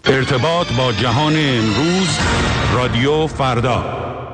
ارتباط با جهان امروز، رادیو فردا.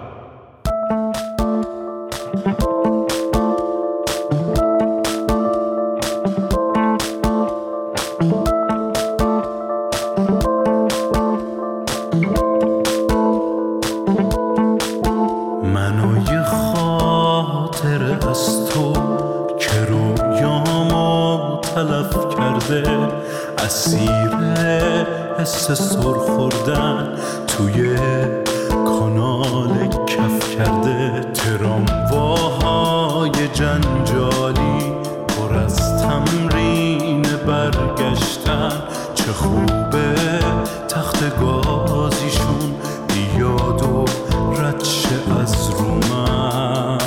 اسیر حس سر خوردن توی کانال کف کرده، ترامواهای جنجالی پر از تمرین برگشتن. چه خوبه تخت گازیشون بیاد و رد شه از رو من.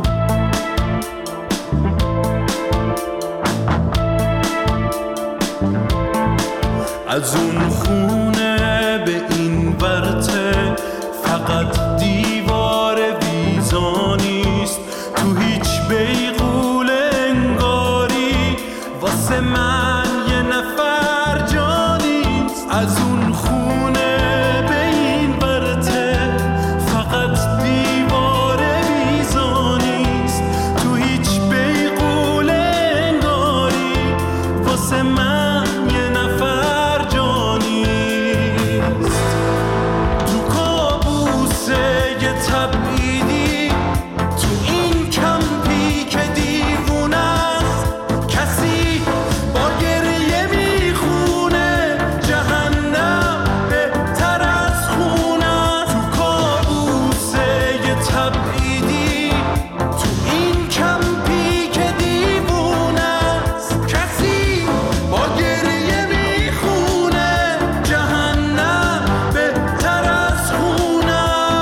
از اون خونه به این ورته فقط دیوار ویزا نیست، تو هیچ بیغول انگاری واسه من یه نفر جا نیست. از اون خونه به این ورته فقط دیوار ویزا نیست، تو هیچ بیغول انگاری واسه من یه نفر تبعیدی. تو این کمپی که دیوونه است، کسی با گریه میخونه جهنم بهتر از خونه. تو کابوسه یه تبعیدی، تو این کمپی که دیوونه است، کسی با گریه میخونه جهنم بهتر از خونه.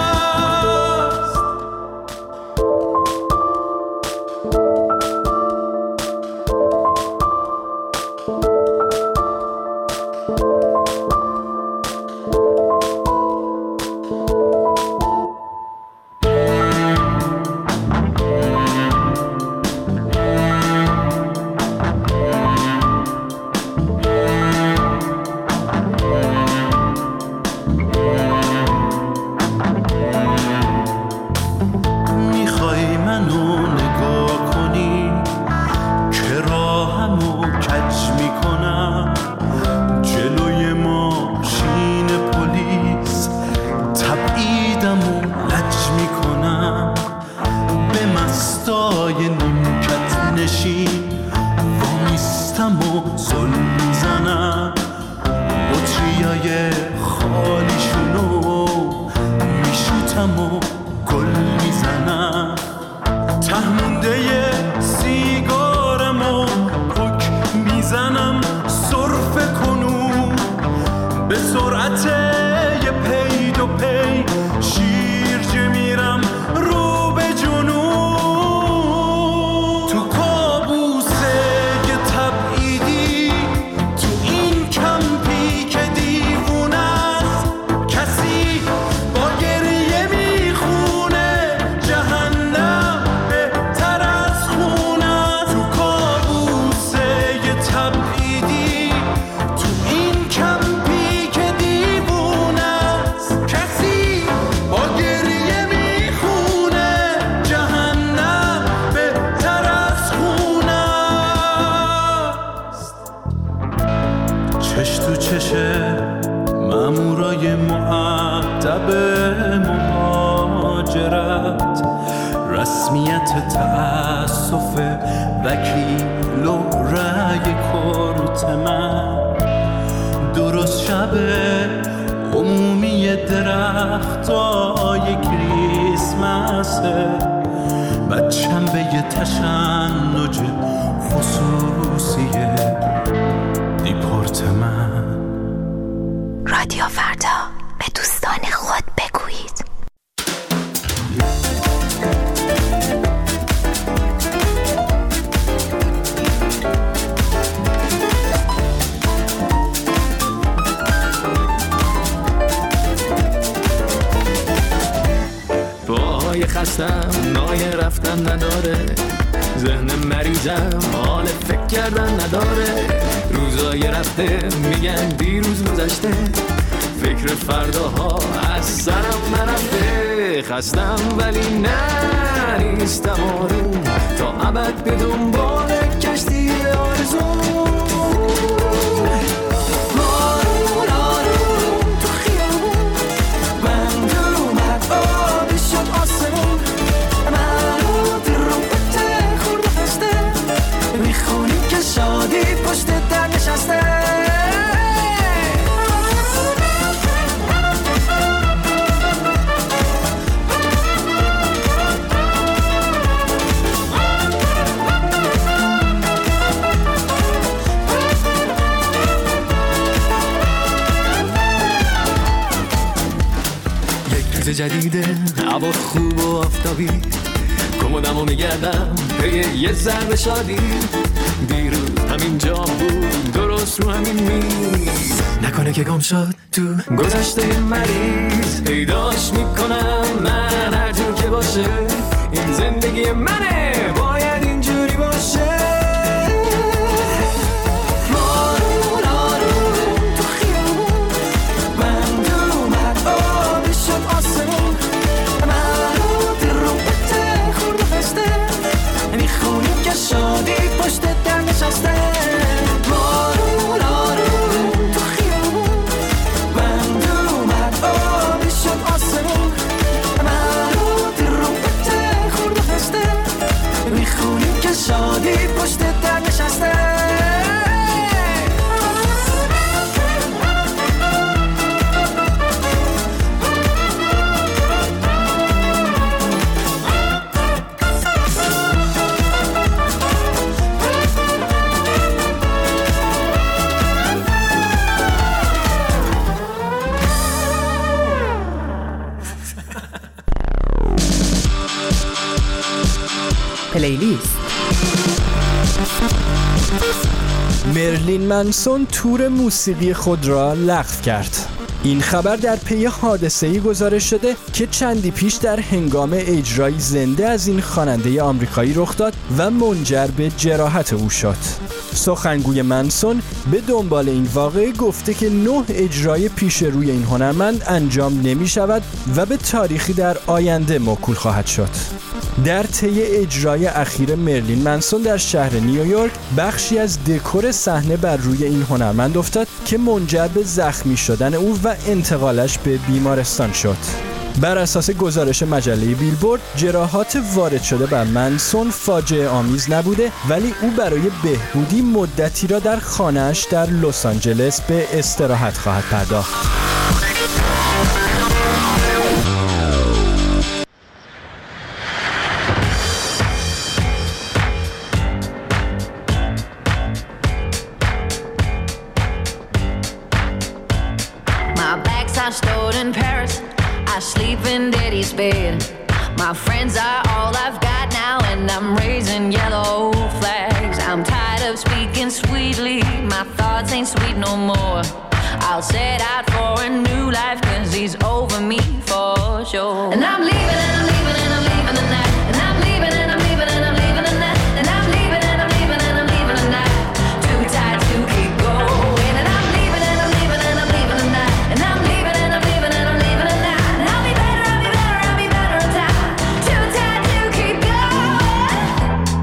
میخوای منو نگاه کنی که راهمو کج میکنم، جلوی ماشین پلیس تبعیدمو لج میکنم، به مستای نیمکت نشین وامیستم و زل میزنم، بطریای خالیشونو میشوتم و گل میزنم، تهمونده سیگارمو پک میزنم سرفه کنون به سرعت یه پی دو پی شیرجه میرم رو به جنون. تو کابوسه یه تبعیدی، تو این کمپی که دیوونه است، کسی با گریه میخونه جهنم بهتر از خونه. تو کابوسه یه تبعیدی، تو این کمپی که دیوونه است، کسی با گریه میخونه جهنم بهتر از خونه است. چش تو چش مامورای مؤدب مهاجرت، رسمیت تأسف وکیل و رأی کورت من، درست شب عمومی درختای کریسمسه، بچم به یه تشنج خصوصی دیپورت من. رادیو فردا، به دوستان خود بگویید. پاهای خستم نای رفتن نداره، ذهن مریضم حال فکر کردن نداره، روزای رفته میگن دیروز گذشته، فکر فرداها از سرم نرفته. خستم ولی نه نیستم آروم، تا ابد به دنبال کشتی آرزوم. آروم آروم تو خیابون من دور اومد، آبی شد آسمون، منو ترومپت خورد و خسته، میخونی که شادی پشت در نشسته. جدیده هوا خوب و آفتابی، کمدمو میگردم پی یه ذره شادی. دیروز همین جا بود درست رو همین میز، نکنه که گم شد تو گذشته مریض. پیداش میکنم من هر جور که باشه، این زندگی منه باید اینجوری باشه. شادی پشت در نشسته، بارون آروم تو خیابون من دور اومد، آبی شد آسمون، منو ترومپت خورد و خسته، میخونیم که شادی پشت در نشسته. پلیلیست. مرلین منسون تور موسیقی خود را لغو کرد. این خبر در پی حادثه‌ای گزارش شده که چندی پیش در هنگام اجرای زنده از این خواننده آمریکایی رخ داد و منجر به جراحت او شد. سخنگوی منسون به دنبال این واقعه گفته که 9 اجرای پیش روی این هنرمند انجام نمی شود و به تاریخی در آینده موکول خواهد شد. در طی اجرای اخیر مرلین منسون در شهر نیویورک بخشی از دکور صحنه بر روی این هنرمند افتاد که منجر به زخمی شدن او و انتقالش به بیمارستان شد. بر اساس گزارش مجله بیلبورد، جراحات وارد شده بر منسون فاجعه آمیز نبوده، ولی او برای بهبودی مدتی را در خانه‌اش در لس آنجلس به استراحت خواهد پرداخت. I sleep in daddy's bed. My friends are all I've got now, and I'm raising yellow flags. I'm tired of speaking sweetly, my thoughts ain't sweet no more. I'll set out for a new life, 'cause he's over me for sure. And I'm leaving and I'm leaving and I'm leaving the night. And I'm leaving and I'm leaving and I'm leaving the night. And I'm leaving and I'm leaving and I'm leaving the night. Too tired to keep going. And I'm leaving and I'm leaving and I'm leaving the night. And I'm leaving and I'm leaving and I'm leaving the night. And I'll be better, I'll be better, I'll be better in time. Too tired to keep going.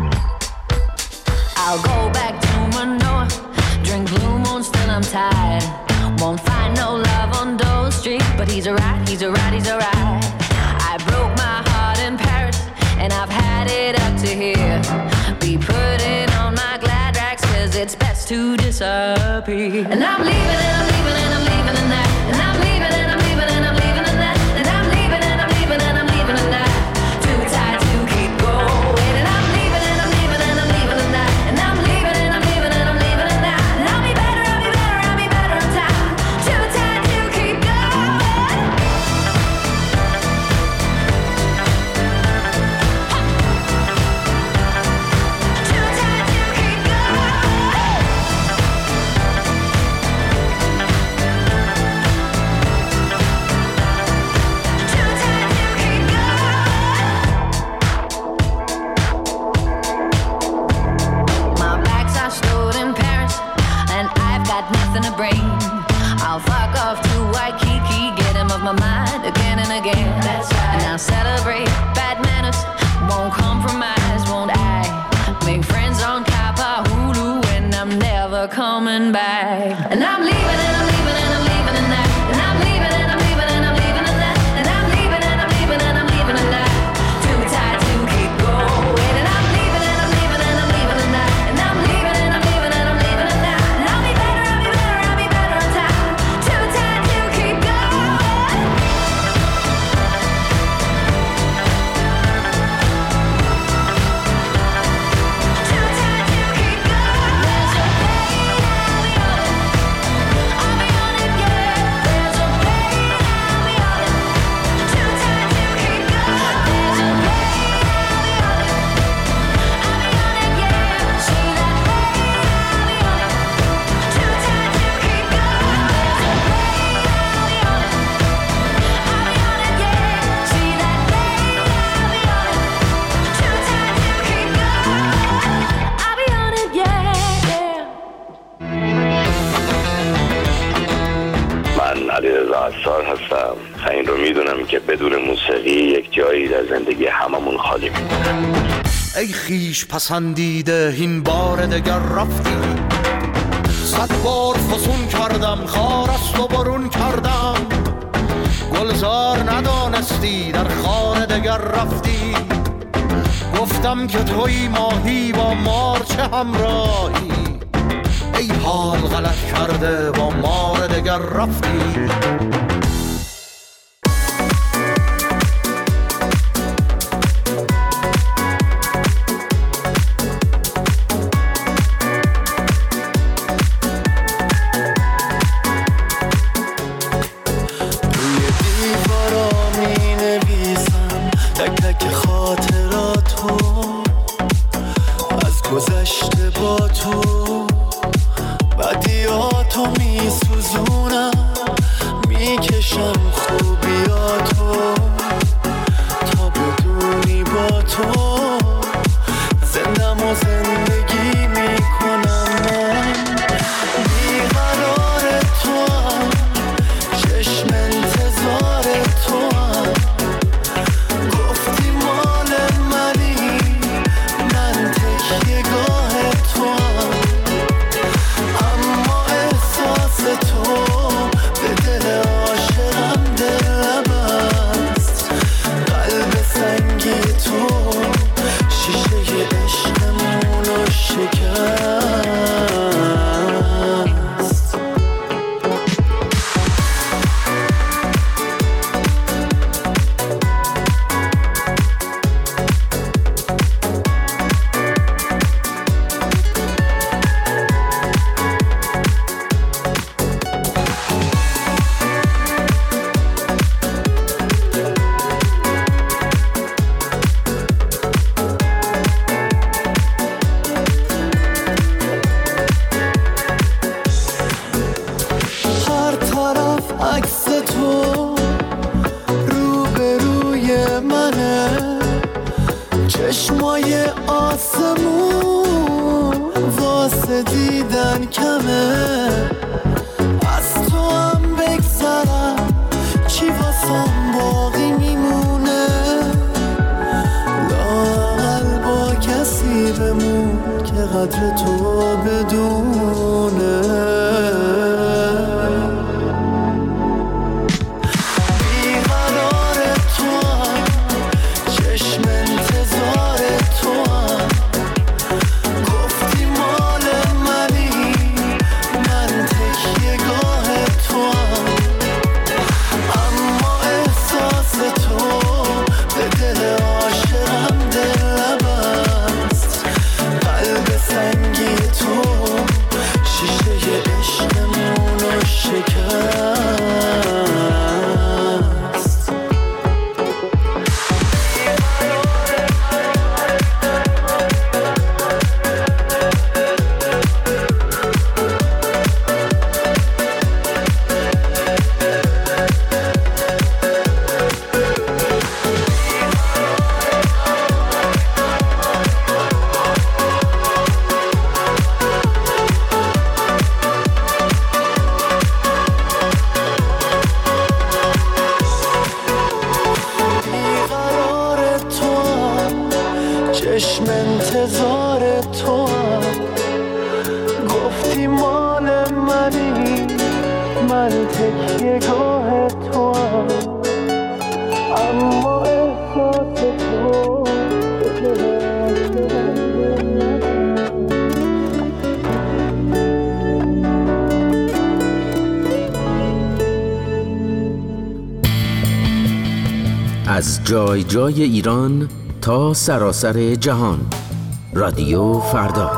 I'll go back to Manoa, drink Blue Moon, still I'm tired. Won't find no love on Dole Street, but he's alright, he's alright, he's alright. I broke my heart in Paris, and I've had it up to here. Be putting on my glad rags, 'cause it's best to disappear. And I'm leaving and I'm leaving and I'm leaving the night. And I'm leaving and I'm leaving and I'm leaving the night. And I'm leaving and I'm leaving and I'm leaving the night. Too tired to keep going. And I'm leaving and I'm leaving and I'm leaving the night. And I'm leaving and I'm leaving and I'm leaving the night. And I'll be better, I'll be better, I'll be better in time. Too tired to keep going. Too tired to keep going. I'll fuck off to Waikiki, get him off my mind again and again. That's right. And I'll celebrate bad manners, won't compromise, won't I? Make friends on Kapahulu, and I'm never coming back. And I'm leaving and I'm leaving and I'm leaving tonight. And I'm leaving and I'm leaving and I'm leaving tonight. And I'm leaving and I'm leaving and I'm leaving tonight. Too tired to keep going. And I'm leaving and I'm leaving and I'm leaving tonight. And I'm leaving and I'm leaving and I'm leaving tonight. And I'll be better, I'll be better, I'll be better on time. Too tired to keep going. Too tired to keep going. There's a pain, I'll be on it, yeah. There's a pain, I'll be on it. Too tired to keep going. There's a pain, I'll be on it, yeah. See that pain, I'll be on it. Too tired to keep going. There's a pain, I'll be on it. I'll be on it, yeah. See that pain, I'll be on it. Too tired to keep going. I'll be on it, yeah. من علیرضا عصار هستم. این رو میدونم که بدون موسیقی یک جایی در زندگی هممون خالی میمونه. ای خیش پسندیده این بار دگر رفتی، 100 بار فسون کردم خار است و برون کردم، گلزار ندانستی در خانه دگر رفتی، گفتم که توی ماهی با مار چه همراهی، ای حال غلط کرده با مار دگر رفتی. روی دیوارا می نویسم تک تک خاطراتو از گذشته با تو، بدیاتو می سوزونم میکشم خوبیاتو تا بدونی با تو زندم و زندگی میکنم. من بیقرار تو هم، چشم انتظار تو هم، گفتی مال منی، من تکیه گاه تو هم، اما احساس تو به دل عاشقم دل بست، قلب سنگی تو شیشه عشقمونو شکست. هر طرف عکس تو روبروی منه، چشمای آسمون واسه دیدن کمه، از تو هم بگذرم چی واسم باقی میمونه، لااقل با کسی بمون که قدر تو بدونه. بیقرار تو هم، چشم انتظار تو هم، گفتی مال منی، من تکیه گاه تو هم، اما احساس تو به دل عاشقم دل بست، قلب سنگی تو شیشه من تکیه گاه تو هم، اما احساس تو از جای جای ایران تا سراسر جهان. رادیو فردا.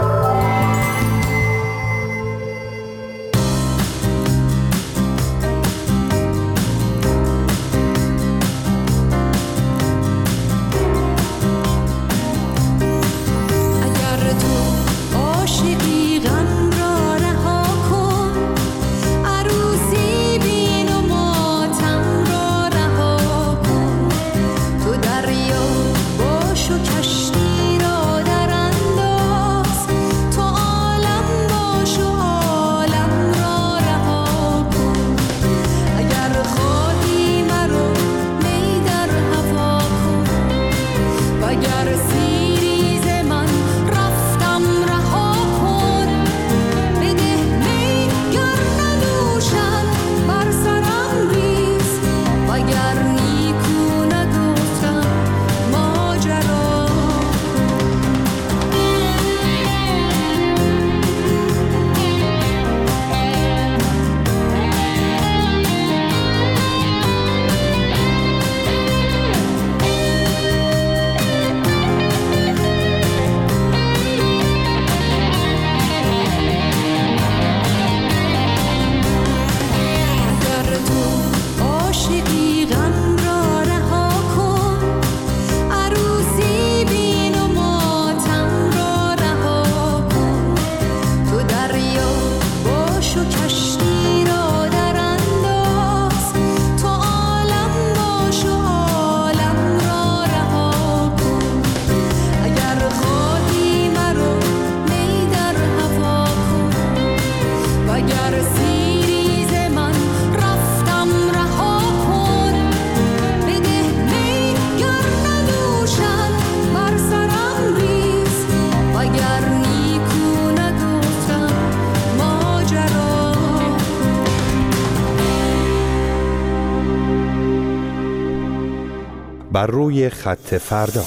بر روی خط فردا.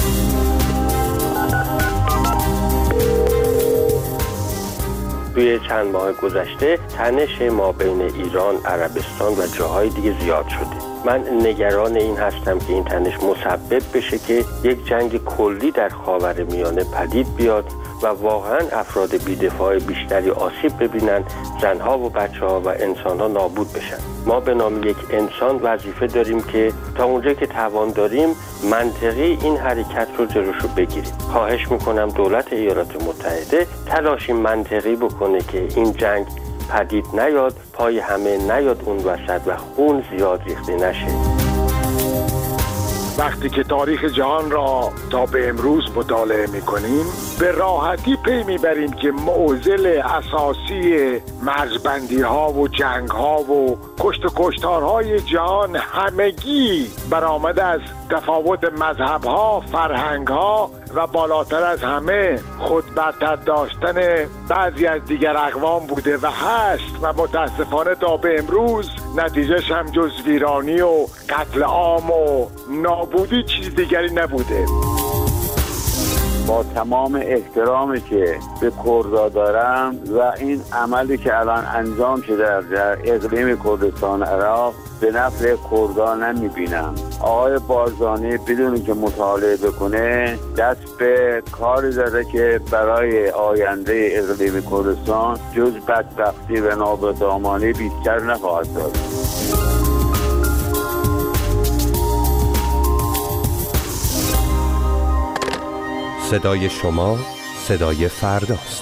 توی چند ماه گذشته تنش ما بین ایران، عربستان و جاهای دیگه زیاد شده. من نگران این هستم که این تنش مسبب بشه که یک جنگ کلی در خاورمیانه پدید بیاد و واقعا افراد بی‌دفاع بیشتری آسیب ببینن، زنها و بچه‌ها و انسان‌ها نابود بشن. ما به نام یک انسان وظیفه داریم که تا اونجا که توان داریم منطقی این حرکت رو جلوشو بگیریم. خواهش میکنم دولت ایالات متحده تلاشی منطقی بکنه که این جنگ پدید نیاد، پای همه نیاد اون وسط و خون زیاد ریخته نشه. وقتی که تاریخ جهان را تا به امروز مطالعه می‌کنیم به راحتی پی می‌بریم که معضل اساسی مرزبندی‌ها و جنگ‌ها و کشت و کشتارهای جهان همگی برآمده از تفاوت مذهب‌ها، فرهنگ‌ها و بالاتر از همه خود برتر داشتن بعضی از دیگر اقوام بوده و هست و متاسفانه تا به امروز نتیجهش هم جز ویرانی و قتل عام و نابودی چیز دیگری نبوده. با تمام احترامی که به کردها دارم و این عملی که الان انجام شده در اقلیم کردستان عراق به نفع کردها نمیبینم. آقای بارزانی بدون که مطالعه بکنه دست به کاری داره که برای آینده اقلیم کردستان جز بدبختی و نابسامانی بیشتر نخواهد داشت. صدای شما صدای فرداست.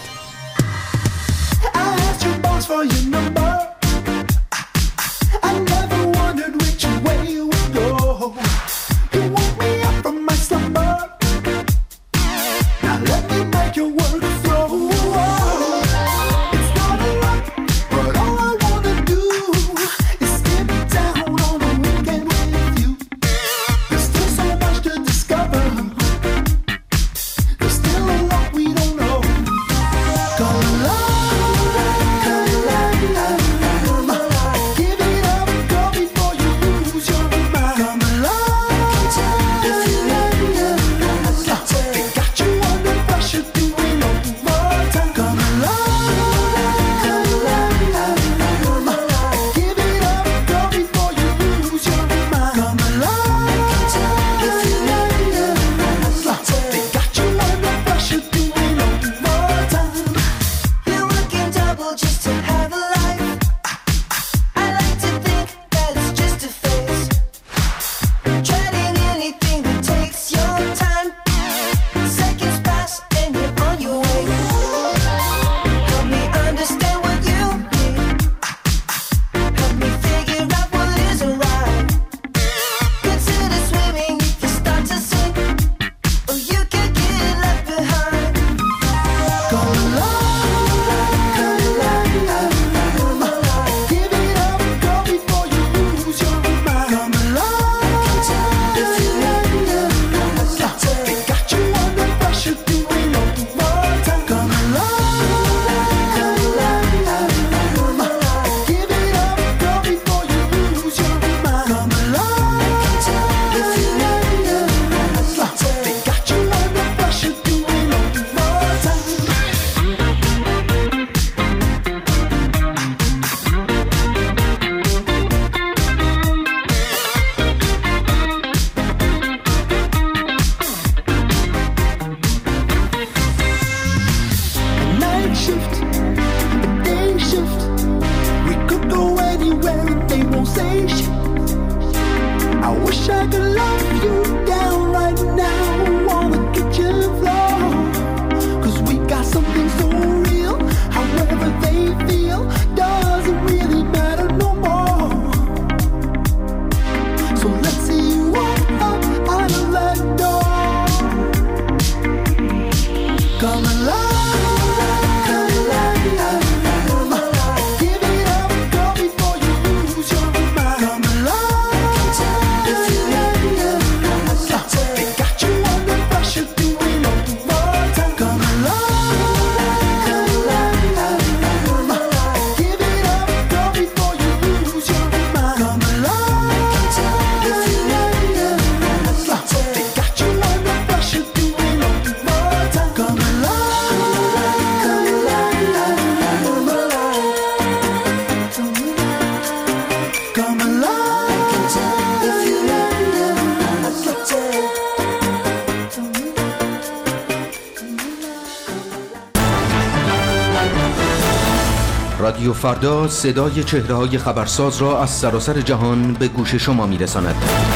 رادیو فردا صدای چهره‌های خبرساز را از سراسر جهان به گوش شما می‌رساند.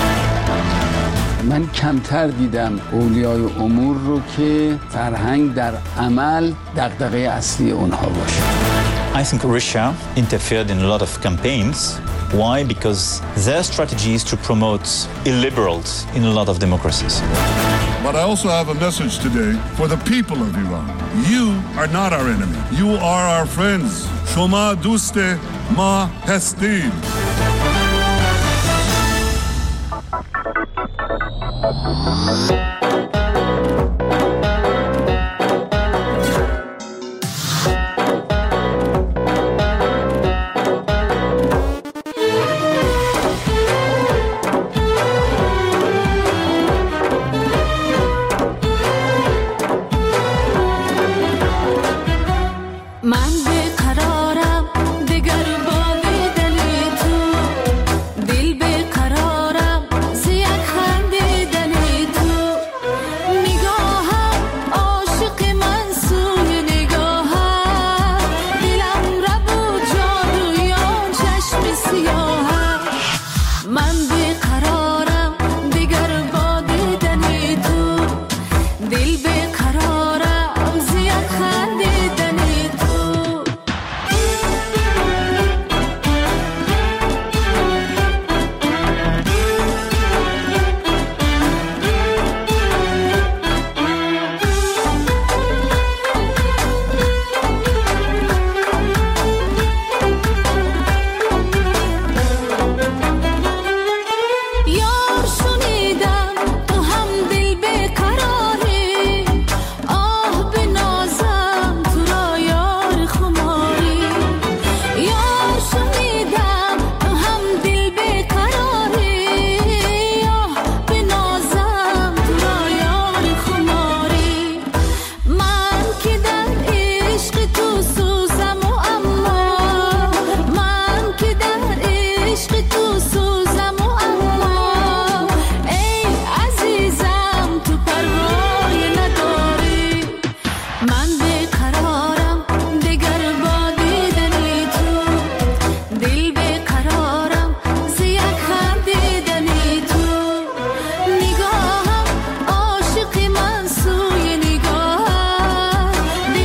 من کمتر دیدم اولیای امور رو که فرهنگ در عمل دغدغه اصلی اونها باشه. I think Russia interfered in a lot of campaigns. Why? Because their strategy is to promote illiberals in a lot of democracies. But I also have a message today for the people of Iran. You are not our enemy. You are our friends. Shoma duste ma hastid.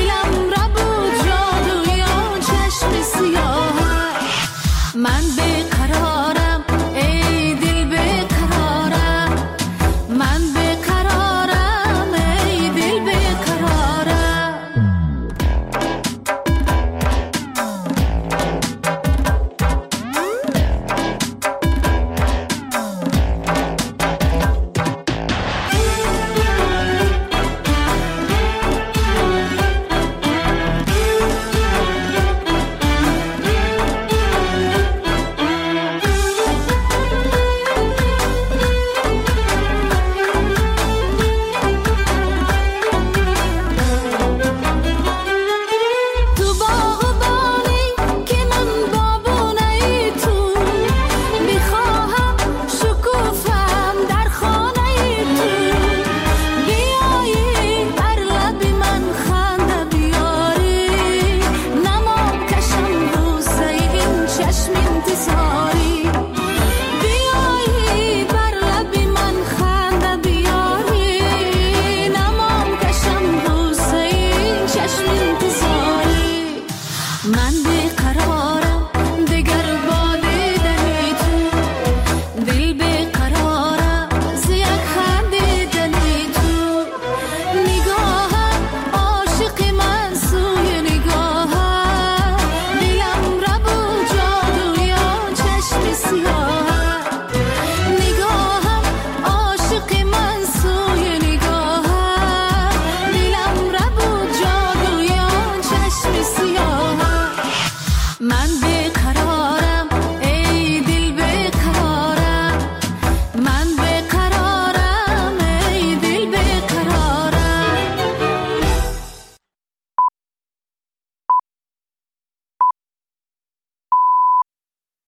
من به